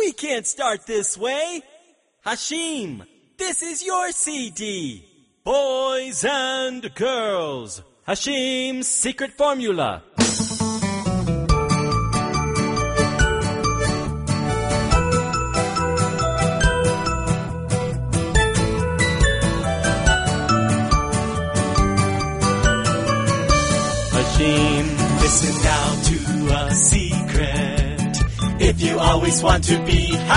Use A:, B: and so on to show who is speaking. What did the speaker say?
A: We can't start this way. Hashim, this is your CD. Boys and girls, Hashim's secret formula. Hashim, listen now to a secret. If you always want to be